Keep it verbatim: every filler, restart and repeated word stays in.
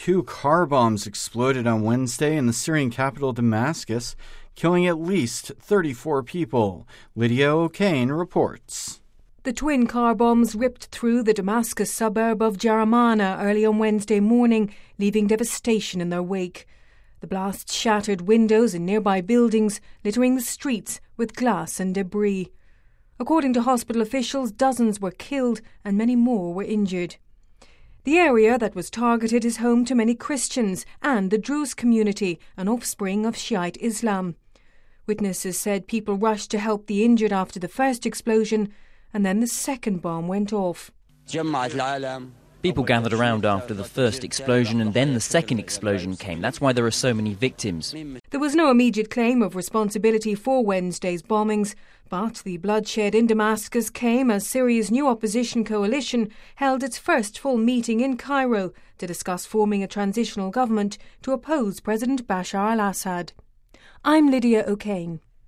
Two car bombs exploded on Wednesday in the Syrian capital Damascus, killing at least thirty-four people. Lydia O'Kane reports. The twin car bombs ripped through the Damascus suburb of Jaramana early on Wednesday morning, leaving devastation in their wake. The blast shattered windows in nearby buildings, littering the streets with glass and debris. According to hospital officials, dozens were killed and many more were injured. The area that was targeted is home to many Christians and the Druze community, an offspring of Shiite Islam. Witnesses said people rushed to help the injured after the first explosion, and then the second bomb went off. People gathered around after the first explosion, and then the second explosion came. That's why there are so many victims. There was no immediate claim of responsibility for Wednesday's bombings, but the bloodshed in Damascus came as Syria's new opposition coalition held its first full meeting in Cairo to discuss forming a transitional government to oppose President Bashar al-Assad. I'm Lydia O'Kane.